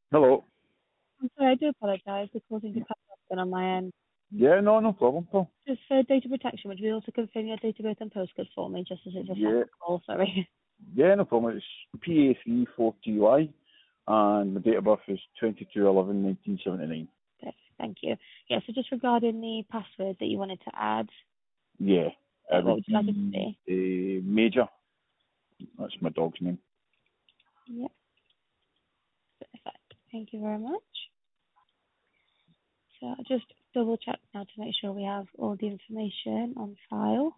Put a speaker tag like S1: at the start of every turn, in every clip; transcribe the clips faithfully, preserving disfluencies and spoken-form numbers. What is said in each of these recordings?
S1: Hello.
S2: I'm sorry, I do apologize for causing the cut off on my end.
S1: Yeah, no, no problem, Paul.
S2: Just for data protection, would you be able to confirm your date of birth and postcode for me, just as it's a
S1: Yeah,
S2: second call, sorry.
S1: yeah, no problem. It's P A three four T Y, and the date of birth is twenty-two eleven nineteen seventy-nine.
S2: Perfect, thank you. Yeah, so just regarding the password that you wanted to add,
S1: Yeah,
S2: uh,
S1: it
S2: what
S1: would
S2: would you like it to
S1: be
S2: be?
S1: a Major. That's my dog's name.
S2: Yep, perfect. Thank you very much. So I'll just double check now to make sure we have all the information on file.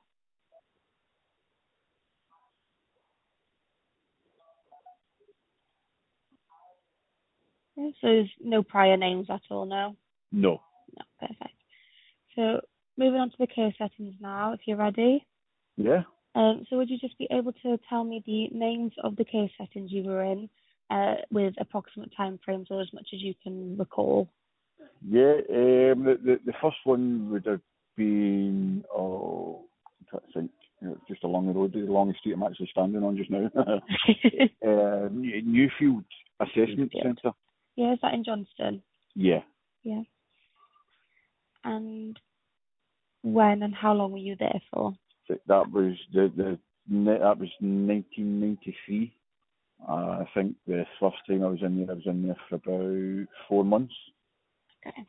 S2: Yeah, so there's no prior names at all, no?
S1: No.
S2: No, perfect. So moving on to the case settings now, if you're ready.
S1: Yeah?
S2: Um, so would you just be able to tell me the names of the case settings you were in, uh, with approximate time frames or as much as you can recall?
S1: Yeah, um, the, the, the first one would have been, oh, I'm trying to think, you know, just along the road, the longest street I'm actually standing on just now. uh, New- Newfield Assessment
S2: Newfield.
S1: Centre.
S2: Yeah, is that in Johnston?
S1: Yeah.
S2: Yeah. And when and how long were you there for?
S1: So that was the the ne- that was nineteen ninety-three. Uh, I think the first time I was in there, I was in there for about four months.
S2: Okay.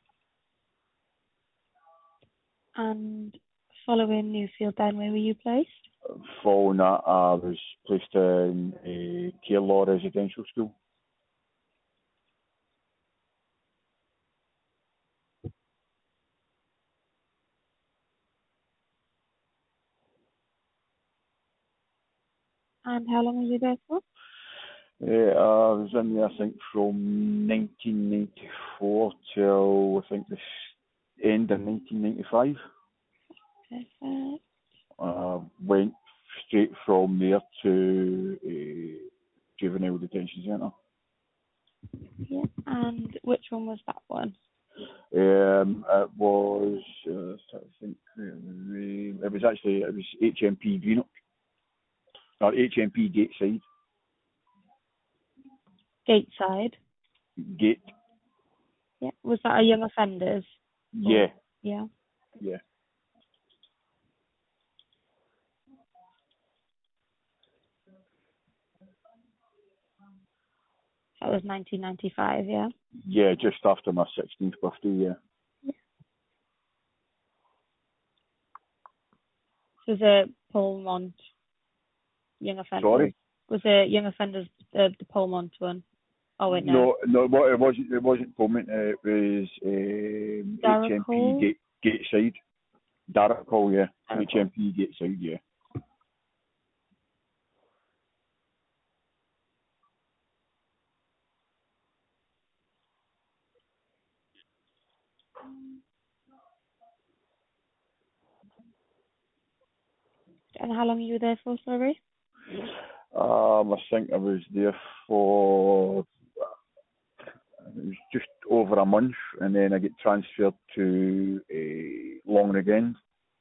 S2: And following Newfield then, where were you placed?
S1: Following that, I was placed in a care law residential school.
S2: And how long were you there for?
S1: Uh, I was in there, I think, from nineteen ninety-four till I think the s- end of nineteen ninety-five.
S2: Perfect.
S1: Uh, went straight from there to a juvenile detention centre.
S2: Yeah. And which one was that one?
S1: Um, it was, uh, I think, uh, it was actually, it was H M P Greenock, or H M P Gateside,
S2: Gateside.
S1: Gate,
S2: Yeah. Was that a young offenders? Or
S1: yeah,
S2: yeah.
S1: yeah.
S2: That was nineteen ninety-five, yeah.
S1: Yeah, just after my sixteenth birthday, yeah.
S2: So was it Polmont Young Offenders?
S1: Sorry?
S2: Was it Young Offenders, uh, the Polmont one? Oh wait, no.
S1: No, no, well, it wasn't, it wasn't Pullman, it was um,
S2: Darragh
S1: H M P
S2: Hall?
S1: Gate, Gateside, Darragh Hall, yeah,
S2: Darragh Hall.
S1: H M P Gateside, yeah.
S2: And how long were you there for, sorry?
S1: Um, I think I was there for it was just over a month, and then I get transferred to uh, Longrig End.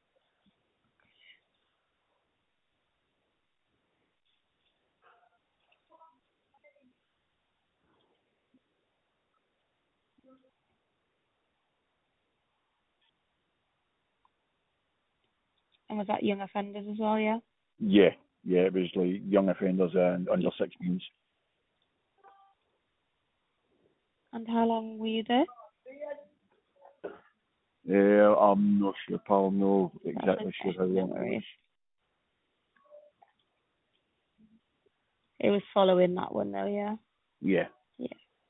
S2: And was that Young Offenders as well, yeah?
S1: Yeah, yeah, it was like young offenders and
S2: Yeah.
S1: under sixteens.
S2: And how long were you there?
S1: Yeah, I'm not sure, pal. I'm not
S2: That's
S1: exactly sure
S2: okay,
S1: how
S2: no
S1: long it was.
S2: worries. It was following that one though, yeah?
S1: Yeah.
S2: Yeah.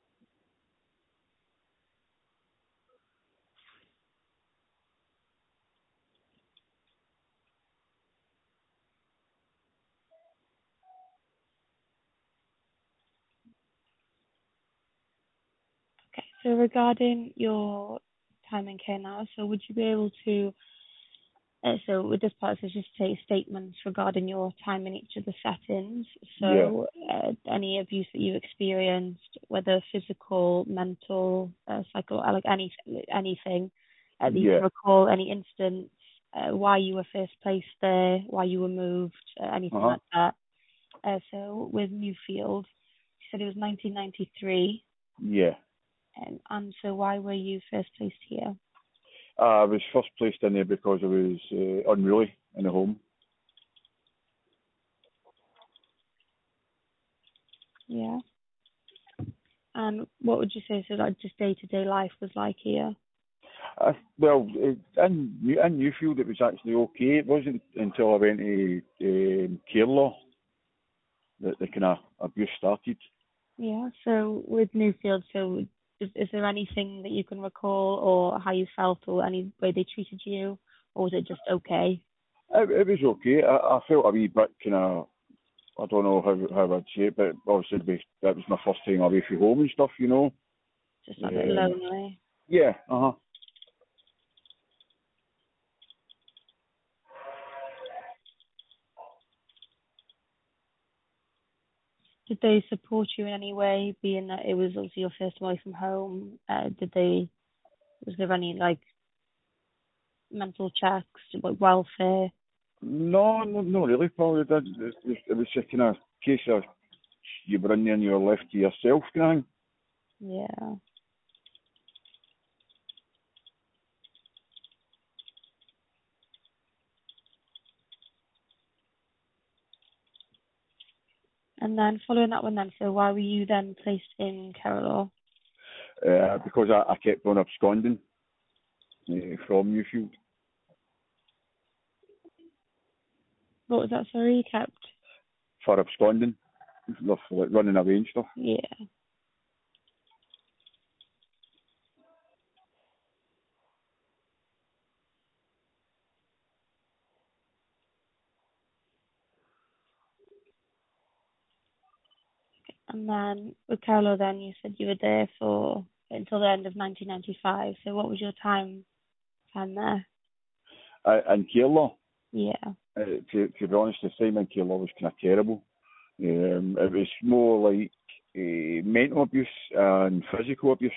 S2: Okay, so regarding your time in care now, so would you be able to, uh, so with this part, it's just say statements regarding your time in each of the settings.
S1: Yeah.
S2: So uh, any abuse that you experienced, whether physical, mental, uh, psychological, like any, anything uh, that you
S1: Yeah.
S2: can recall, any instance, uh, why you were first placed there, why you were moved, uh,
S1: Uh
S2: anything
S1: huh.
S2: like that. Uh, so with Newfield, you said it was nineteen ninety-three.
S1: Yeah.
S2: Um, and so why were you first placed here?
S1: Uh, I was first placed in there because I was uh, unruly in the home.
S2: Yeah. And what would you say, so like just day-to-day life was like here?
S1: I, well, uh, in, New- in Newfield it was actually okay. It wasn't until I went to um, care law that the kind of abuse started.
S2: Yeah. So with Newfield, so is, is there anything that you can recall or how you felt or any way they treated you, or was it just okay?
S1: It, it was okay. I, I felt a wee bit kind of, I don't know how how I'd say it, but obviously it was, that was my first time away from home and stuff, you know.
S2: Just a bit
S1: Um,
S2: lonely?
S1: yeah, uh huh.
S2: Did they support you in any way, being that it was obviously your first away from home? Uh, did they, was there any like mental checks, like welfare?
S1: No, no, no, really, probably did. It was, it was just kind of case of you were in there and you were left to yourself, kind of thing.
S2: Yeah. And then following that one then, so why were you then placed in Carroll?
S1: Uh, because I, I kept on absconding uh, from Newfield
S2: What was that, sorry, you kept?
S1: for absconding, for like running away and stuff.
S2: Yeah. And then with Carlo, then you said you were there for until the end of nineteen ninety-five. So what was your time time there?
S1: Uh, and care law,
S2: Yeah.
S1: uh, to, to be honest, the time in care law was kind of terrible. Um, it was more like uh, mental abuse and physical abuse.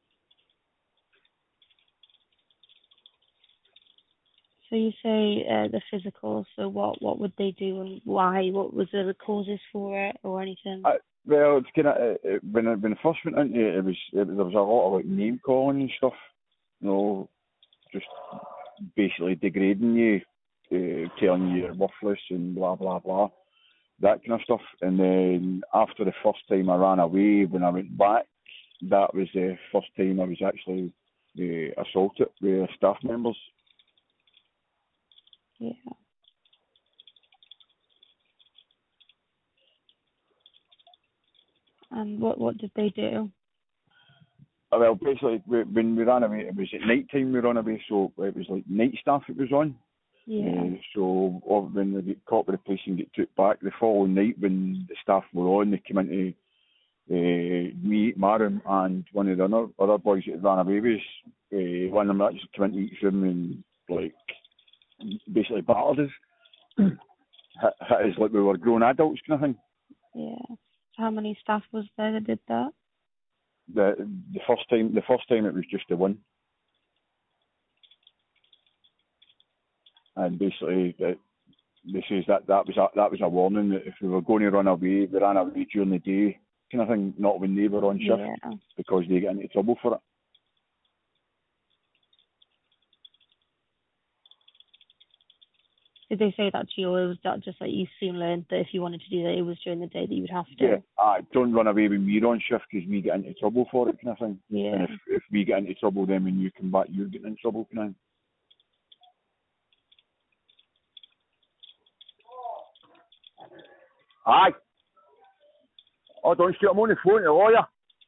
S2: So you say uh, the physical. So what what would they do and why? What was the causes for it or anything?
S1: Uh, well, it's kind of uh, when I, when I first went into it, it was it, there was a lot of like name calling and stuff. You know, just basically degrading you, uh, telling you you're worthless and blah blah blah, that kind of stuff. And then after the first time I ran away, when I went back, that was the first time I was actually uh, assaulted with staff members.
S2: Yeah. And what what did they do?
S1: Uh, Well, basically, we- when we ran away, it was at night time we ran away, so it was like night staff it was on.
S2: Yeah.
S1: Uh, so uh, when they get caught with the police and get took back the following night when the staff were on, they came into uh, me, Marum, and one of the other, other boys that ran away with us. Uh, one of them actually came into each room and like basically battered us, hit, hit us like we were grown adults kind of thing.
S2: Yeah. So how many staff was there that did that?
S1: The the first time, the first time it was just the one, and basically it, they says that that was a, that was a warning that if we were going to run away, we ran away during the day kind of thing, not when they were on shift,
S2: Yeah.
S1: because they get into trouble for it.
S2: Did they say that to you, or was that just like you soon learned that if you wanted to do that, it was during the day that you would have
S1: Yeah,
S2: to?
S1: uh, don't run away when we're on shift because we get into trouble for it kind of thing. And
S2: Yeah.
S1: if if we get into trouble, then when you come back, you're getting in trouble kind of thing. Aye. Oh, don't shoot, I'm on the phone to the lawyer.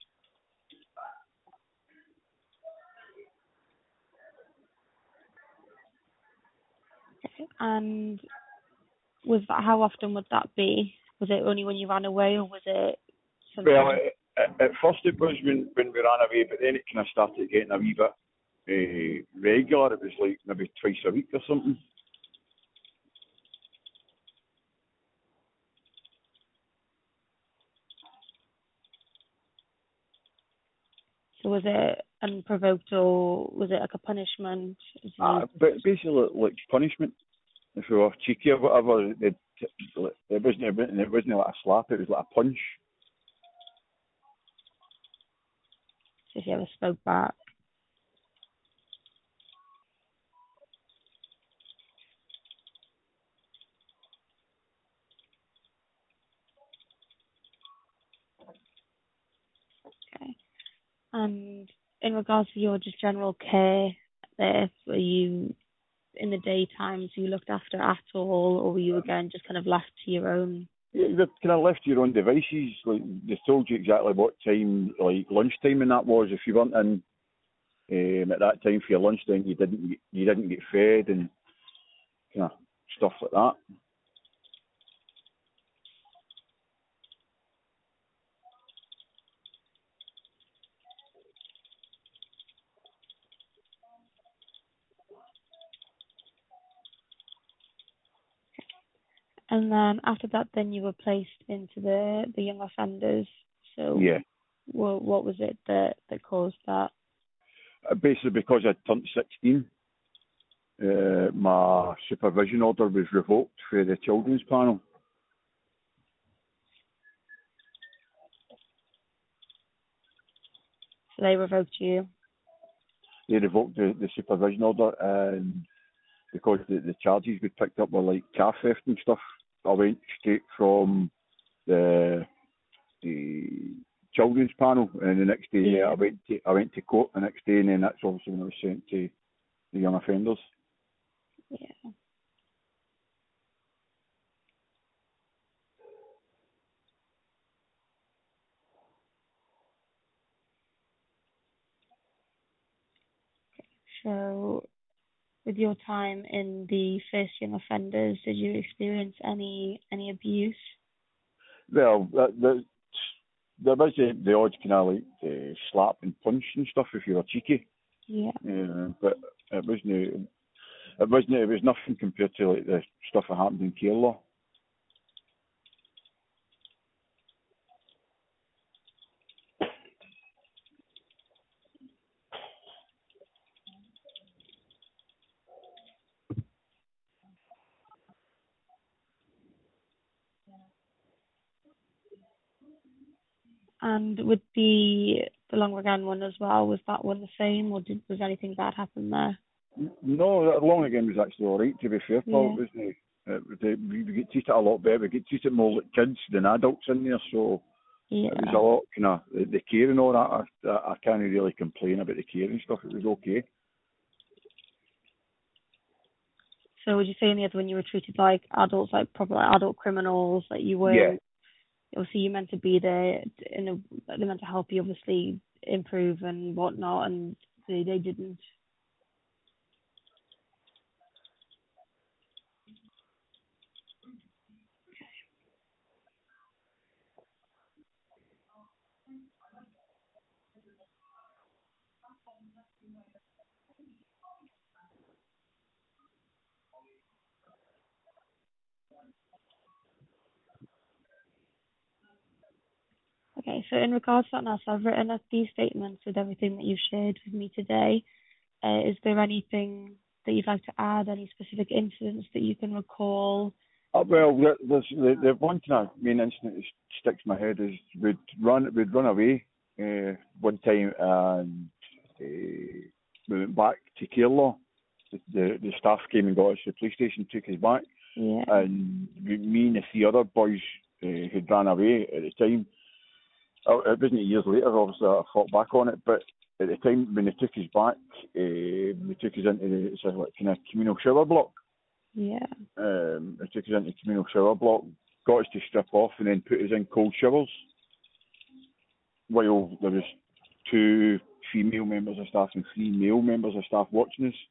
S2: And was that, how often would that be? Was it only when you ran away, or was it
S1: Well,
S2: something?
S1: at, at first it was when, when we ran away, but then it kind of started getting a wee bit uh, regular. It was like maybe twice a week or something.
S2: So was it unprovoked, or was it like a punishment? You know,
S1: Uh, but basically, like punishment. If we were cheeky or whatever, it, it wasn't a, it wasn't like a slap. It was like a punch.
S2: if you ever spoke back. Okay. And in regards to your just general care there, were you in the daytimes you looked after at all, or were you again just kind of left to your own?
S1: Yeah, you're kind of left to your own devices. Like they told you exactly what time, like lunchtime, and that was. If you weren't in um, at that time for your lunch, then you didn't get, you didn't get fed and kind of stuff like that.
S2: And then after that, then you were placed into the the young offenders. So
S1: Yeah,
S2: what what was it that that caused that?
S1: Uh, basically because I turned sixteen, uh, my supervision order was revoked for the children's panel.
S2: So they revoked you.
S1: They revoked the, the supervision order, and because the, the charges we picked up were like car theft and stuff, I went straight from the the children's panel, and the next day
S2: Yeah.
S1: I went to I went to court the next day, and then that's obviously when I was sent to the young offenders.
S2: Yeah. So with your time in the first young offenders, did you experience any any abuse?
S1: Well, that, that, there was the, the odd kind of like uh, slap and punch and stuff if you were cheeky,
S2: Yeah.
S1: uh, but it wasn't it wasn't it was nothing compared to like the stuff that happened in Kerala.
S2: And with the the Long Regan one as well, was that one the same, or did was anything bad happen there?
S1: No, that long again was actually all right. To be fair, Paul,
S2: Yeah.
S1: it wasn't it? It, was, uh, we, we get treated a lot better. We get treated more like kids than adults in there, so
S2: Yeah.
S1: it was a lot kind of the, the care and all that. I, I, I can't really complain about the care and stuff. It was okay.
S2: So would you say in the other one you were treated like adults, like proper like adult criminals, like you
S1: Yeah,
S2: weren't, obviously you meant to be there in a, they meant to help you obviously improve and whatnot, and they, they didn't. Okay, so in regards to that now, so I've written up these statements with everything that you've shared with me today. Uh, is there anything that you'd like to add, any specific incidents that you can recall?
S1: Uh, well, the, there's, the, the one kind of main incident that sticks in my head is we'd run we'd run away uh, one time, and uh, we went back to Kerala. The, the the staff came and got us to the police station, took us back,
S2: Yeah.
S1: and we, me and the three other boys uh, who'd ran away at the time. Uh, it wasn't years later, obviously I thought back on it, but at the time when they took us back, uh, they took us into the it's a, like, kind of communal shower block.
S2: Yeah.
S1: Um, they took us into the communal shower block, got us to strip off, and then put us in cold showers. While there was two female members of staff and three male members of staff watching us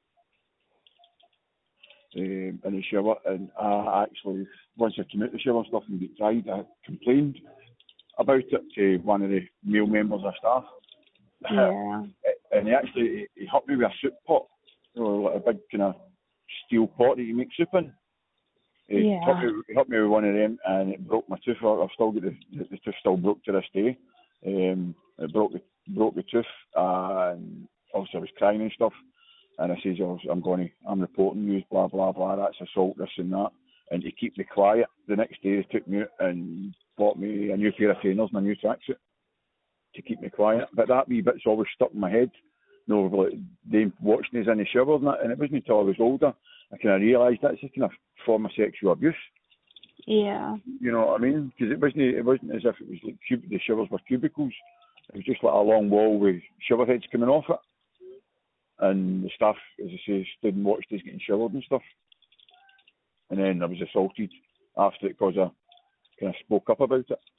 S1: um, in the shower. And I actually, once I came out the shower and stuff and got dried, I complained about it to one of the male members of staff.
S2: Yeah.
S1: And he actually he helped me with a soup pot, you know, like a big kind of steel pot that you make soup in. He
S2: Yeah.
S1: helped me, he helped me with one of them, and it broke my tooth. I've still got the, the, the tooth still broke to this day. Um, it broke the broke the tooth, and obviously I was crying and stuff. And I says, oh, I'm going to, I'm reporting you, blah blah blah. That's assault, this and that. And to keep me quiet, the next day they took me out and bought me a new pair of trainers and a new tracksuit. to keep me quiet. But that wee bit's always stuck in my head. You know, like they watching us in the shower and that, and it wasn't until I was older I kind of realised that's a kind of form of sexual abuse.
S2: Yeah.
S1: You know what I mean? Because it wasn't it wasn't as if it was like cub- the showers were cubicles. It was just like a long wall with shower heads coming off it, and the staff, as I say, stood and watched us getting showered and stuff. And then I was assaulted after it because I kind of spoke up about it.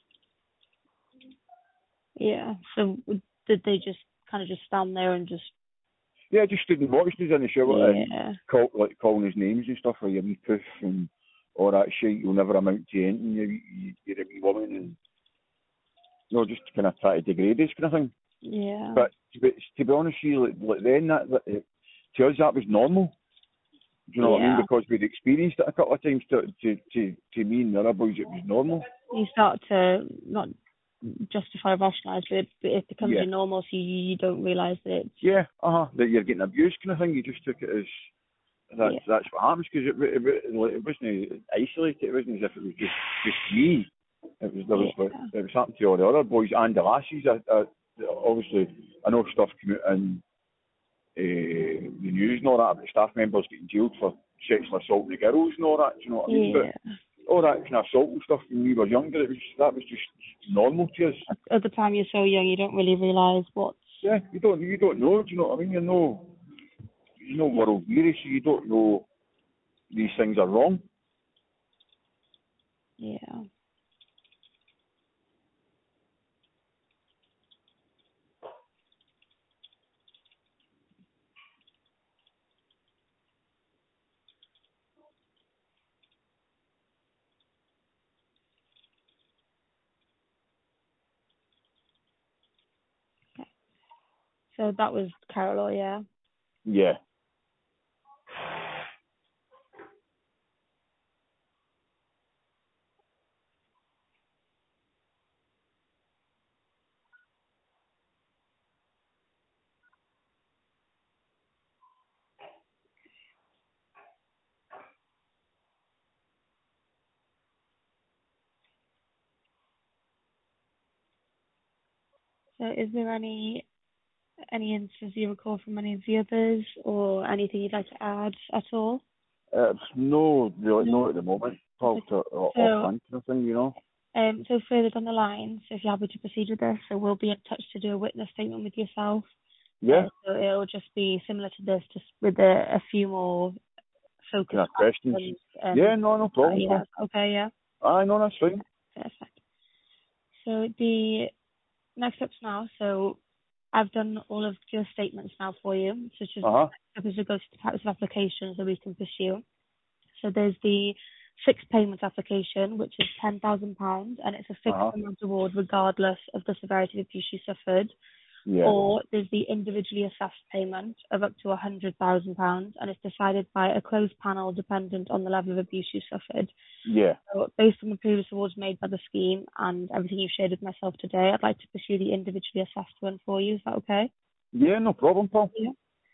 S2: Yeah. So did they just kind of just stand there and just?
S1: Yeah, just stood and watched us in the shower
S2: Yeah.
S1: and call, like calling us names and stuff, like your wee poof and all that shit. You'll never amount to anything. You, you, you're a wee woman, and you know, just kind of try to degrade us, kind of thing.
S2: Yeah.
S1: But, but to be honest with you, like, like then that, that to us that was normal. Do you know what I mean?
S2: Yeah.
S1: Because we'd experienced it a couple of times. To to to, to me and the other boys, it was normal.
S2: You start to not justify, rationalise, but it, but it becomes
S1: Yeah.
S2: your normal, so you, you don't realise that it's...
S1: Yeah, uh-huh, that you're getting abused kind of thing. You just took it as, that's,
S2: Yeah.
S1: that's what happens, because it, it, it, it wasn't isolated. It wasn't as if it was just, just me. It was, there was,
S2: Yeah.
S1: like, it was happening to all the other boys and the lassies. I, I, obviously, I know stuff came out in uh, the news and all that about staff members getting jailed for sexual assault the girls and all that, do you know what I mean?
S2: Yeah.
S1: But all that kind of assault and stuff when we were younger, it was, that was just normal to us.
S2: At the time you're so young, you don't really realise what's...
S1: Yeah, you don't, you don't know, do you know what I mean? You're no, you're no world weary, so you don't know these things are wrong.
S2: Yeah. So that was Carol, yeah?
S1: Yeah.
S2: So is there any any instances you recall from any of the others, or anything you'd like to add at all?
S1: Uh, no, really, no at the moment. Paul, to, off
S2: So,
S1: hand kind of thing, you know?
S2: um, so further down the line, so if you're happy to proceed with this, so we'll be in touch to do a witness statement with yourself.
S1: Yeah.
S2: Uh, so it'll just be similar to this, just with a, a few more focused
S1: Kind of questions.
S2: questions. Um,
S1: Yeah, no, no problem.
S2: yeah, okay, yeah.
S1: Aye, no, that's fine.
S2: Perfect. So the next steps now, so I've done all of your statements now for you. So it's just
S1: Uh-huh.
S2: as we go to the types of applications that we can pursue. So there's the fixed payment application, which is ten thousand pounds, and it's a fixed
S1: Uh-huh.
S2: amount award regardless of the severity of abuse you suffered.
S1: Yeah.
S2: Or there's the individually assessed payment of up to one hundred thousand pounds, and it's decided by a closed panel dependent on the level of abuse you suffered.
S1: Yeah.
S2: So based on the previous awards made by the scheme and everything you've shared with myself today, I'd like to pursue the individually assessed one for you. Is that okay?
S1: Yeah, no problem, Paul.
S2: Yeah.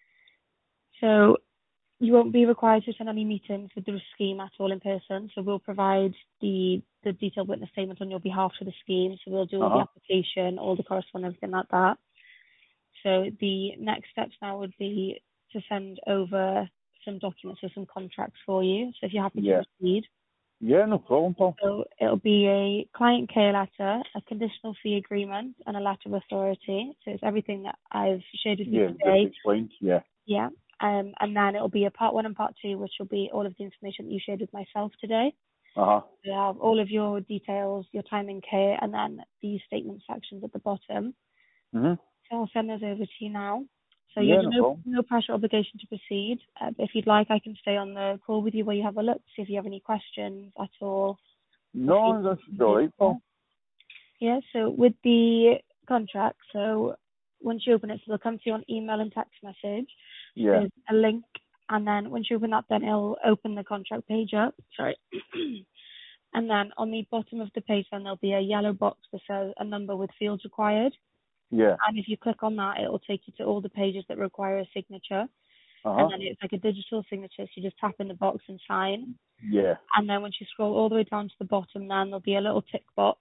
S2: So you won't be required to attend any meetings with the scheme at all in person. So we'll provide the the detailed witness statement on your behalf to the scheme. So we'll do all
S1: Uh-huh.
S2: the application, all the correspondence, everything like that. So the next steps now would be to send over some documents or some contracts for you. So if you're happy
S1: Yeah.
S2: to proceed.
S1: Yeah, no problem, Paul.
S2: So it'll be a client care letter, a conditional fee agreement, and a letter of authority. So it's everything that I've shared with you
S1: Yeah,
S2: today.
S1: just explained. Yeah.
S2: Yeah. Um, and then it'll be a part one and part two, which will be all of the information that you shared with myself today.
S1: Uh-huh.
S2: You have all of your details, your time in care, and then the statement sections at the bottom.
S1: Mm-hmm.
S2: So I'll send those over to you now. So
S1: Yeah,
S2: you're
S1: no
S2: no,
S1: problem.
S2: no pressure obligation to proceed. Uh, but if you'd like, I can stay on the call with you while you have a look, see if you have any questions at all.
S1: No, that's all right, Paul.
S2: Yeah, so with the contract, so once you open it, so it'll come to you on email and text message.
S1: Yeah.
S2: There's a link, and then once you open that, then it'll open the contract page up. Sorry. And then on the bottom of the page, then there'll be a yellow box that says a number with fields required.
S1: Yeah.
S2: And if you click on that, it will take you to all the pages that require a signature.
S1: Uh-huh.
S2: And then it's like a digital signature, so you just tap in the box and sign.
S1: Yeah.
S2: And then once you scroll all the way down to the bottom, then there'll be a little tick box,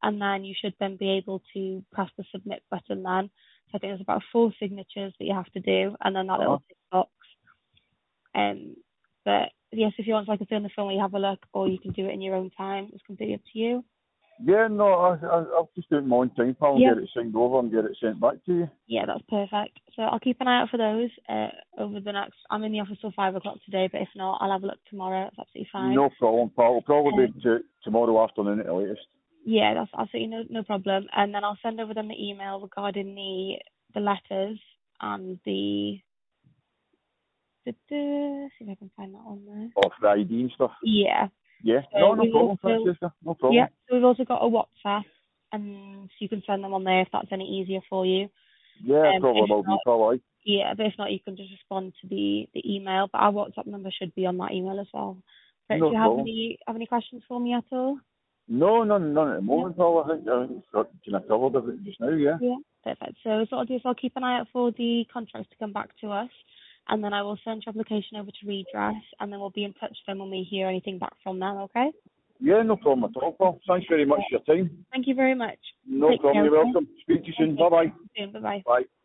S2: and then you should then be able to press the submit button then. So I think there's about four signatures that you have to do, and then that
S1: Uh-huh.
S2: little tick box. Um, but yes, if you want, like I say on the phone, you have a look, or you can do it in your own time. It's completely up to you.
S1: Yeah, no, I, I, I'll just do it in my own time, pal, and
S2: Yeah.
S1: get it signed over and get it sent back to you.
S2: Yeah, that's perfect. So I'll keep an eye out for those uh, over the next. I'm in the office till five o'clock today, but if not, I'll have a look tomorrow. That's absolutely fine.
S1: No problem, pal. It'll probably
S2: Um,
S1: be t- tomorrow afternoon at the latest.
S2: Yeah, that's absolutely no no problem. And then I'll send over them the email regarding the the letters and the. the, the see if I can find that on there.
S1: Off the I D and stuff.
S2: Yeah.
S1: Yeah,
S2: So
S1: no, no
S2: we've
S1: problem,
S2: also
S1: Francesca. No problem.
S2: yeah, so we've also got a WhatsApp, and so you can send them on there if that's any easier for you.
S1: Yeah,
S2: Um,
S1: probably
S2: if
S1: will be,
S2: not,
S1: probably.
S2: yeah, but if not, you can just respond to the the email. But our WhatsApp number should be on that email as well. But
S1: No
S2: do you have
S1: problem.
S2: any have any questions for me at all?
S1: No, none, none at the
S2: No.
S1: moment, pal. I think I think it's got, can I covered everything just now, yeah?
S2: Yeah, perfect. So what I'll do is I'll keep an eye out for the contracts to come back to us, and then I will send your application over to Redress, and then we'll be in touch then when we hear anything back from them, okay?
S1: Yeah, no problem at all, pal. Thanks very much for your time.
S2: Thank you very much.
S1: No
S2: Take
S1: problem,
S2: care,
S1: you're
S2: okay?
S1: welcome. Speak to you soon.
S2: Okay.
S1: Bye-bye.
S2: Bye bye.
S1: Bye.